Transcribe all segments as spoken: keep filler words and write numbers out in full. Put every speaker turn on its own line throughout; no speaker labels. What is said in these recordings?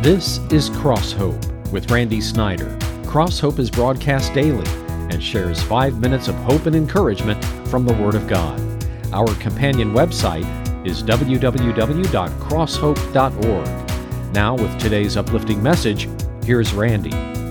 This is Cross Hope with Randy Snyder. Cross Hope is broadcast daily and shares five minutes of hope and encouragement from the Word of God. Our companion website is w w w dot cross hope dot org. Now, with today's uplifting message, here's Randy.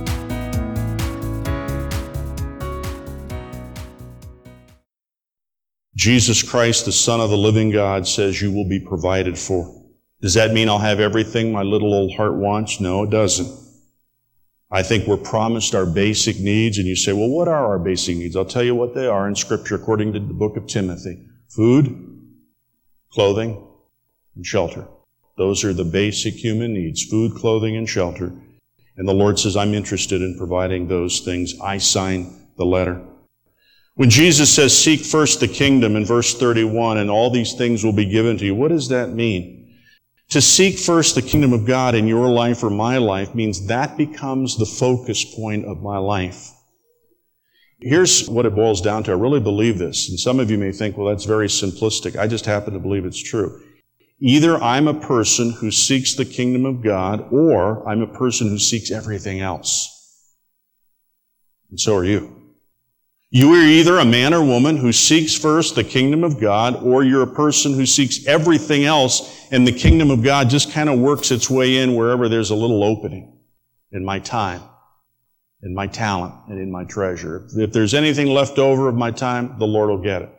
Jesus Christ, the Son of the living God, says you will be provided for. Does that mean I'll have everything my little old heart wants? No, it doesn't. I think we're promised our basic needs, and you say, well, what are our basic needs? I'll tell you what they are in Scripture according to the book of Timothy. Food, clothing, and shelter. Those are the basic human needs, food, clothing, and shelter. And the Lord says, I'm interested in providing those things. I sign the letter. When Jesus says, seek first the kingdom in verse thirty-one, and all these things will be given to you, what does that mean? To seek first the kingdom of God in your life or my life means that becomes the focus point of my life. Here's what it boils down to. I really believe this, and some of you may think, well, that's very simplistic. I just happen to believe it's true. Either I'm a person who seeks the kingdom of God, or I'm a person who seeks everything else. And so are you. You are either a man or woman who seeks first the kingdom of God, or you're a person who seeks everything else, and the kingdom of God just kind of works its way in wherever there's a little opening in my time, in my talent, and in my treasure. If there's anything left over of my time, the Lord will get it.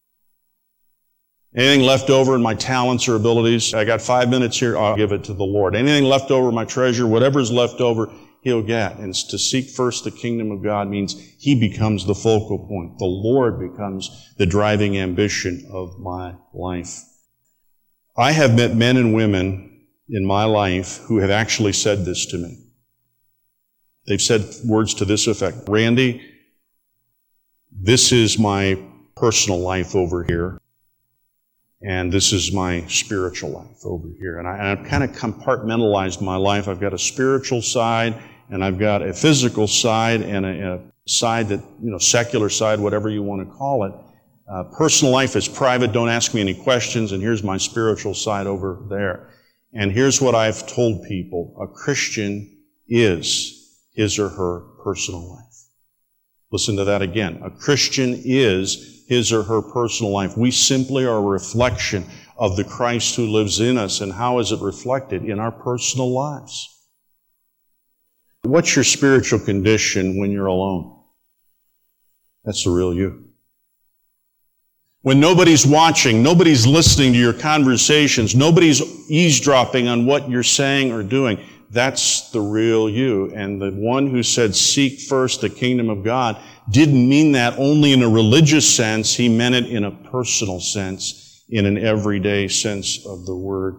Anything left over in my talents or abilities, I got five minutes here, I'll give it to the Lord. Anything left over in my treasure, whatever's left over, He'll get. And to seek first the kingdom of God means He becomes the focal point. The Lord becomes the driving ambition of my life. I have met men and women in my life who have actually said this to me. They've said words to this effect. Randy, this is my personal life over here, and this is my spiritual life over here. And, I, and I've kind of compartmentalized my life. I've got a spiritual side, and I've got a physical side, and a, a side that, you know, secular side, whatever you want to call it. Uh, personal life is private. Don't ask me any questions. And here's my spiritual side over there. And here's what I've told people. A Christian is his or her personal life. Listen to that again. A Christian is his or her personal life. We simply are a reflection of the Christ who lives in us. And how is it reflected? In our personal lives. What's your spiritual condition when you're alone? That's the real you. When nobody's watching, nobody's listening to your conversations, nobody's eavesdropping on what you're saying or doing, that's the real you. And the one who said, seek first the kingdom of God, didn't mean that only in a religious sense. He meant it in a personal sense, in an everyday sense of the word.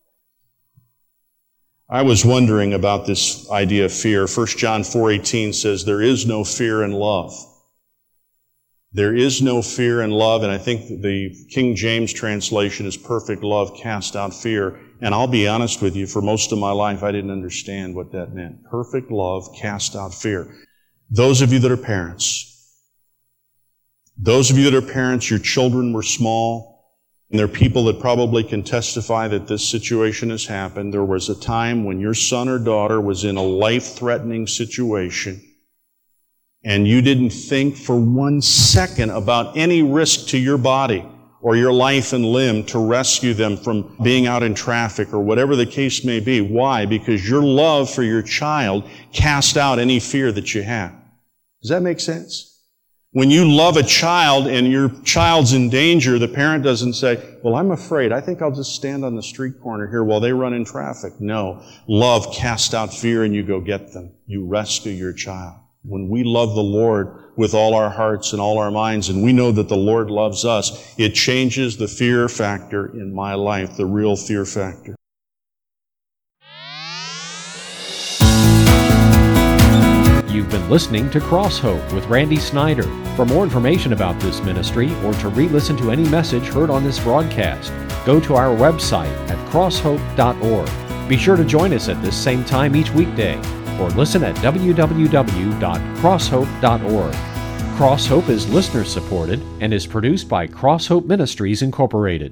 I was wondering about this idea of fear. First John four eighteen says, there is no fear in love. There is no fear in love, and I think the King James translation is perfect love cast out fear. And I'll be honest with you, for most of my life, I didn't understand what that meant. Perfect love cast out fear. Those of you that are parents, those of you that are parents, your children were small, and there are people that probably can testify that this situation has happened. There was a time when your son or daughter was in a life-threatening situation, and you didn't think for one second about any risk to your body or your life and limb to rescue them from being out in traffic or whatever the case may be. Why? Because your love for your child cast out any fear that you had. Does that make sense? When you love a child and your child's in danger, the parent doesn't say, well, I'm afraid. I think I'll just stand on the street corner here while they run in traffic. No. Love casts out fear and you go get them. You rescue your child. When we love the Lord with all our hearts and all our minds, and we know that the Lord loves us, it changes the fear factor in my life, the real fear factor.
You've been listening to Cross Hope with Randy Snyder. For more information about this ministry or to re-listen to any message heard on this broadcast, go to our website at cross hope dot org. Be sure to join us at this same time each weekday, or listen at w w w dot cross hope dot org. Cross Hope is listener supported and is produced by Cross Hope Ministries Incorporated.